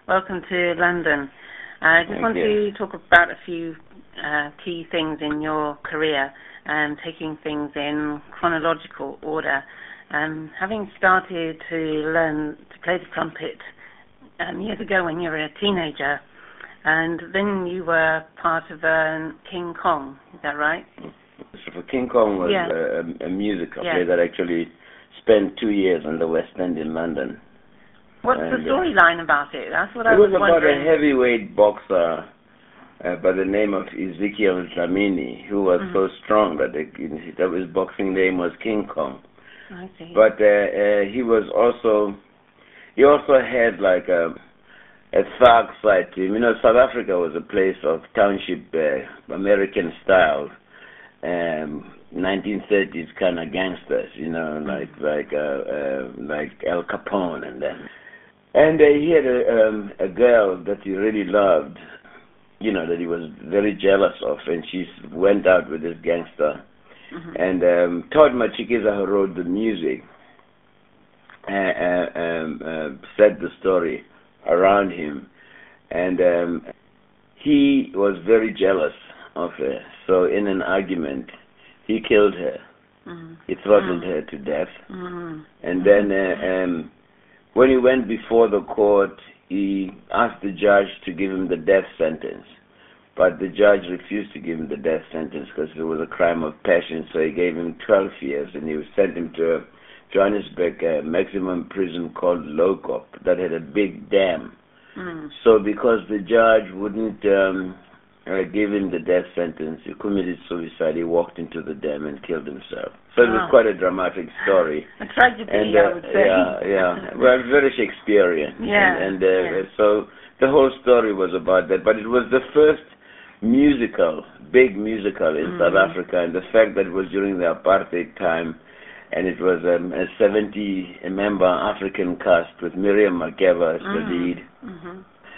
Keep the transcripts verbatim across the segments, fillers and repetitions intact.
Welcome to London. I just Thank want you. to talk about a few uh, key things in your career and taking things in chronological order. Um, having started to learn to play the trumpet um, years ago when you were a teenager, and then you were part of uh, King Kong, is that right? So King Kong was yeah. a, a musical yeah. play that actually spent two years on the West End in London. What's and, the storyline about it? That's what uh, I was wondering. It was about wondering. a heavyweight boxer uh, by the name of Ezekiel Dlamini, who was mm-hmm. so strong that, it, that his boxing name was King Kong. I see. But uh, uh, he was also, he also had like a, a thug side to him. You know, South Africa was a place of township, uh, American style, um, nineteen thirties kind of gangsters, you know, like mm-hmm. like uh, uh, like Al Capone and that. And uh, he had a, um, a girl that he really loved, you know, that he was very jealous of, and she went out with this gangster. Mm-hmm. And um, Todd Machikiza, who wrote the music, uh, uh, um, uh, set the story around him. And um, he was very jealous of her. So in an argument, he killed her. Mm-hmm. He throttled mm-hmm. her to death. Mm-hmm. And then uh, um, when he went before the court, he asked the judge to give him the death sentence. But the judge refused to give him the death sentence because it was a crime of passion, so he gave him twelve years, and he sent him to a Johannesburg uh, maximum prison called Lokop that had a big dam. Mm. So because the judge wouldn't um, uh, give him the death sentence, he committed suicide. He walked into the dam and killed himself. So it was Oh. quite a dramatic story. A tragedy, and, uh, I would say. Yeah, yeah. Well, very Shakespearean. Yeah. And, and uh, yeah. so the whole story was about that. But it was the first musical, big musical in mm. South Africa, and the fact that it was during the apartheid time, and it was um, a seventy-member African cast with Miriam Makeba as mm. the lead. Mm-hmm.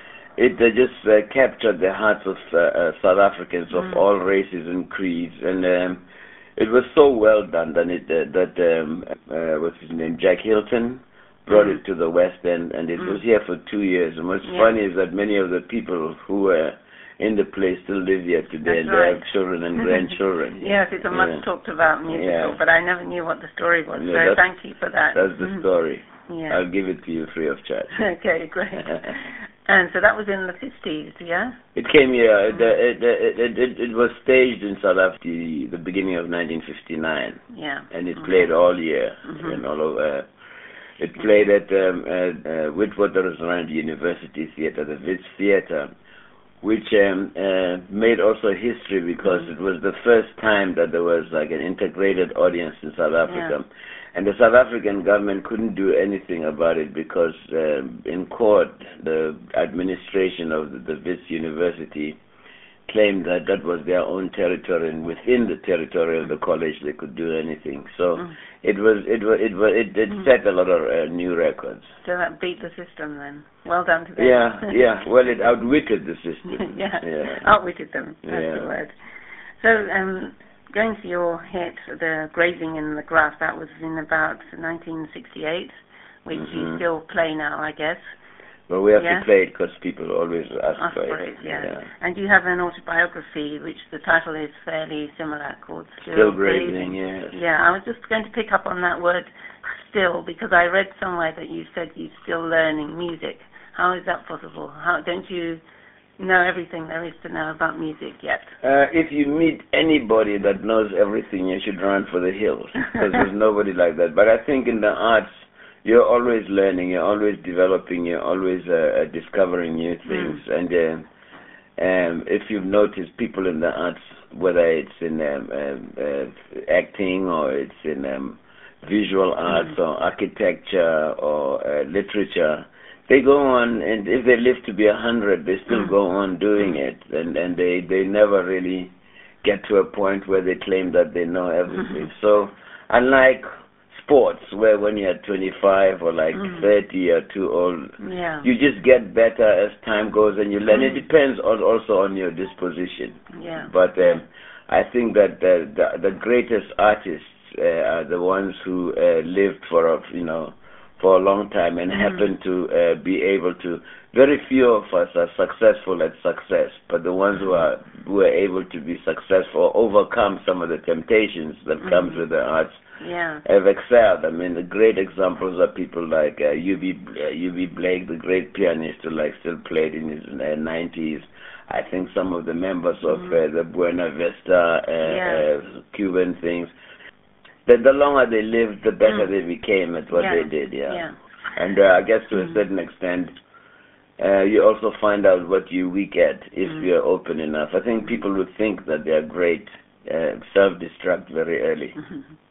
It uh, just uh, captured the hearts of uh, uh, South Africans mm. of all races and creeds, and um, it was so well done that it uh, that um, uh, what's his name, Jack Hilton, brought mm. it to the West End, and it mm. was here for two years. And what's yeah. funny is that many of the people who were in the place still live here today, That's and right. they have children and grandchildren. Yes, it's a much yeah. talked about musical, yeah. but I never knew what the story was, no, so thank you for that. That's the story. Yeah. I'll give it to you free of charge. Okay, great. And so that was in the fifties, yeah? It came here, mm. it, it, it, it, it was staged in South Africa the beginning of nineteen fifty-nine. Yeah. And it mm-hmm. played all year. Mm-hmm. And all over. It played at um, uh, uh, Witwatersrand University Theatre, the Wits Theatre, which um, uh, made also history because mm. it was the first time that there was like an integrated audience in South Africa. Yeah. And the South African government couldn't do anything about it because uh, in court, the administration of the, the Wits University claimed that that was their own territory, and within the territory of the college they could do anything. So mm. it was it was it was it, it mm. set a lot of uh, new records. So that beat the system then. Well done to them. Yeah, yeah. Well, it outwitted the system. yeah. yeah, outwitted them. That's yeah. the word. So um, going to your hit, the Grazing in the Grass, that was in about nineteen sixty-eight, which mm-hmm. you still play now, I guess. Well, we have yeah. to play it because people always ask, ask for it. it. Yeah. yeah. And you have an autobiography, which the title is fairly similar, called Still, Still Grazing. Yes. Yeah, I was just going to pick up on that word, still, because I read somewhere that you said you're still learning music. How is that possible? How don't you know everything there is to know about music yet? Uh, if you meet anybody that knows everything, you should run for the hills, because there's nobody like that. But I think in the arts, you're always learning, you're always developing, you're always uh, discovering new things. Mm. And uh, um, if you've noticed, people in the arts, whether it's in um, um, uh, acting or it's in um, visual arts mm. or architecture or uh, literature, they go on, and if they live to be a hundred, they still mm. go on doing it, and and they they never really get to a point where they claim that they know everything. Mm-hmm. So unlike sports, where when you're twenty-five or like mm. thirty or too old, yeah. you just get better as time goes, and you learn. Mm. It depends on, also on your disposition. Yeah. But um, I think that the the, the greatest artists uh, are the ones who uh, lived for a, you know. for a long time and Mm. happen to uh, be able to. Very few of us are successful at success, but the ones who are who are able to be successful, overcome some of the temptations that Mm. comes with the arts, Yeah. have excelled. I mean, the great examples are people like uh, U B uh, U B Blake, the great pianist who like still played in his uh, nineties. I think some of the members of Mm. uh, the Buena Vista uh, Yeah. uh, Cuban things. That the longer they lived, the better Mm. they became at what Yeah. they did. Yeah, Yeah. and uh, I guess to a Mm. certain extent, uh, you also find out what you're weak at if Mm. you're open enough. I think people would think that they are great, uh, self-destruct very early. Mhm.